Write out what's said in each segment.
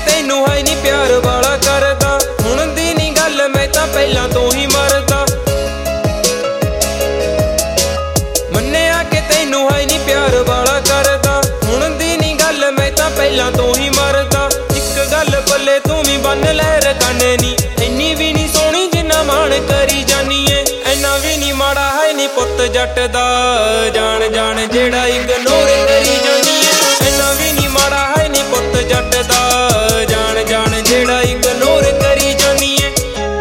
ਤੈਨੂੰ ਹੈ ਨੀ ਪਿਆਰ ਵਾਲਾ ਕਰਦਾ, ਹੁਣ ਦੀ ਨੀ ਗੱਲ ਮੈਂ ਤਾਂ ਪਹਿਲਾਂ ਤੋਂ ਹੀ ਮਰਦਾ। ਮੰਨਿਆ ਕਿ ਤੈਨੂੰ ਹੈ ਨੀ ਪਿਆਰ ਵਾਲਾ ਕਰਦਾ, ਹੁਣ ਦੀ ਨੀ ਗੱਲ ਮੈਂ ਤਾਂ ਪਹਿਲਾਂ ਤੋਂ ਹੀ ਮਰਦਾ। ਇੱਕ ਗੱਲ ਪੱਲੇ ਤੂੰ ਵੀ ਬੰਨ ਲੈ ਰਕਾਨੇ ਨੀ, ਇੰਨੀ ਵੀ ਨੀ ਸੋਹਣੀ ਜਿੰਨਾ ਮਾਣ ਕਰੀ ਜਾਨੀ ਏ। ਇੰਨਾ ਵੀ ਨੀ ਮਾੜਾ ਹੈ ਨੀ ਪੁੱਤ ਜੱਟ ਦਾ, ਜਾਣ ਜਾਣ ਜਿਹੜਾ ਇਗਨੋਰ ਕਰੀ ਜਾਨੀ ਏ। ਇੰਨਾ ਵੀ ਨੀ ਮਾੜਾ ਹੈ ਨੀ ਪੁੱਤ ਜੱਟ ਦਾ, ਜਾਣ ਜਾਣ ਜਿਹੜਾ ਇਗਨੋਰ ਕਰੀ ਜਾਨੀ ਏ।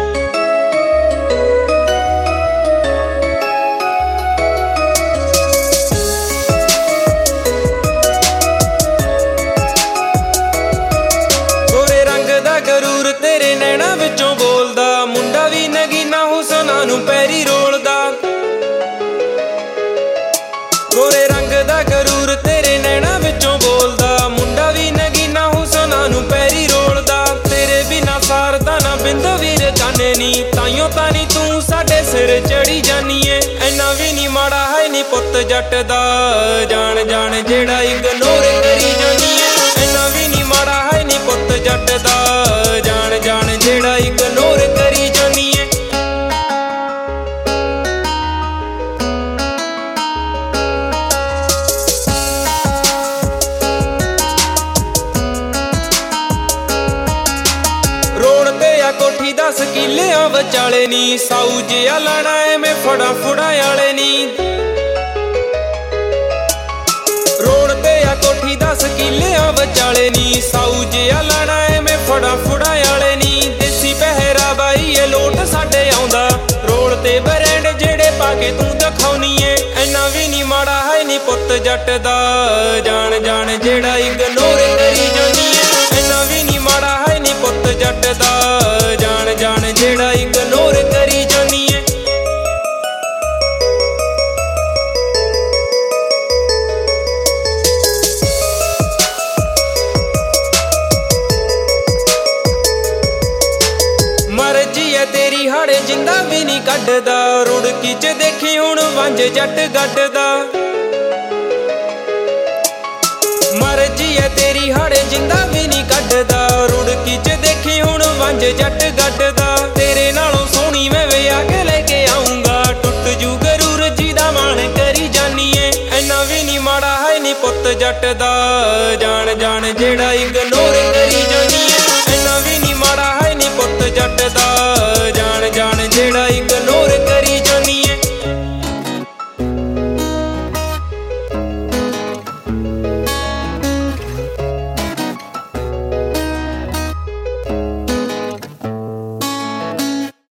ਗੋਰੇ ਰੰਗ ਦਾ ਗਰੂਰ ਤੇਰੇ ਨੈਣਾ ਵਿੱਚੋਂ ਬੋਲਦਾ, ਮੁੰਡਾ ਵੀ ਨਗੀਨਾ ਹੁਸਨਾਂ ਨੂੰ ਪੈਰੀ ਰੋਲਦਾ। ਗੋਰੇ ਰੰਗ ਦਾ ਗਰੂਰ ਤੇਰੇ ਨੈਣਾ ਵਿੱਚੋਂ ਬੋਲਦਾ, ਮੁੰਡਾ ਵੀ ਨਗੀਨਾ ਹੁਸਨਾਂ ਨੂੰ ਪੈਰੀ ਰੋਲਦਾ। ਤੇਰੇ ਬਿਨਾ ਸਾਰਦਾ ਨਾ ਬਿੰਦ ਵੀਰ ਕਾਨੇ ਨੀ, ਤਾਈਓ ਤਾਂ ਨੀ ਤੂੰ ਸਾਡੇ ਸਿਰ ਚੜੀ ਜਾਨੀ ਏ। ਇੰਨਾ ਵੀ ਨੀ ਮਾੜਾ ਹੈ ਨੀ ਪੁੱਤ ਜੱਟ ਦਾ, ਜਾਣ ਜਾਣ ਜਿਹੜਾ ਇਗਨੋਰ ਕਰੀ ਜਾਨੀ ਏ। ਇੰਨਾ ਵੀ ਨੀ ਮਾੜਾ ਹੈ ਨੀ ਪੁੱਤ ਜੱਟ ਦਾ, ਜਾਣ ਜਾਣ ਜਿਹੜਾ ਇਗਨੋਰ ਕਰੀ ਜਾਨੀ ਏ। ਰੋਡ ਤੇ ਆ ਕੋਠੀ 10 ਕਿੱਲਿਆਂ ਵਿਚਾਲੇ ਨੀ, ਸਾਊ ਜਿਹਾ ਲਾਣਾ ਐਵੇਂ ਫੜਾ ਫੁੜਾ ਵਾਲੇ ਨੀ। ਰੋਡ ਤੇ ਆ ਕੋਠੀ 10 ਕਿੱਲਿਆਂ ਵਿਚਾਲੇ ਨੀ, ਸਾਊ ਜਿਹਾ ਲਾਣਾ ਐਵੇਂ ਫੜਾ ਫੁੜਾ ਵਾਲੇ ਨੀ। ਦੇਸੀ ਪਹਿਰਾ ਬਾਈ ਇਹ ਲੋਟ ਸਾਡੇ ਆਉਂਦਾ, ਰੋਡ ਤੇ ਬਰੈਂਡ ਜਿਹੜੇ ਪਾ ਕੇ ਤੂੰ ਦਿਖਾਉਣੀ ਏ। ਇੰਨਾ ਵੀ ਨੀ ਮਾੜਾ ਹੈ ਨੀ ਪੁੱਤ ਜੱਟ ਦਾ, ਜਾਣ ਜਾਣ ਜਿਹੜਾ ਇਗਨੋਰ ਕਰੀ ਜਾਨੀ ਏ। ਇੰਨਾ ਵੀ ਨੀ ਮਾੜਾ ਹੈ ਨੀ ਪੁੱਤ ਜੱਟ ਦਾ, ਜਾਣ ਜਾਣ ਜਿਹੜਾ ਇਗਨੋਰ ਕਰੀ ਜਾਨੀ ਏ। ਮਰਜੀ ਏ ਤੇਰੀ ਹਾੜੇ ਜਿੰਦਾ ਵੀ ਨੀ ਕੱਢਦਾ, ਰੁੜਕੀ ਚ ਦੇਖੀ ਹੁਣ ਵੰਜ ਜੱਟ ਗੱਡਦਾ। ਮਰਜੀ ਏ ਤੇਰੀ ਹਾੜੇ ਜਿੰਦਾ ਵੀ ਨੀ ਕੱਢਦਾ, ਰੁੜਕੀ ਚ ਦੇਖੀ ਹੁਣ ਵੰਜ ਜੱਟ ਗੱਡਦਾ। ਤੇਰੇ ਨਾਲੋਂ ਸੋਹਣੀ ਮੈਂ ਵਿਆਹ ਕੇ ਲੈ ਕੇ ਆਉਂਗਾ, ਟੁੱਟ ਜੂ ਗਰੂਰ ਜੀ ਦਾ ਮਾਣ ਕਰੀ ਜਾਨੀ ਏ। ਇੰਨਾ ਵੀ ਨੀ ਮਾੜਾ ਹੈ ਨੀ ਪੁੱਤ ਜੱਟ ਦਾ, ਜਾਣ ਜਾਣ ਜਿਹੜਾ ਇਗਨੋਰ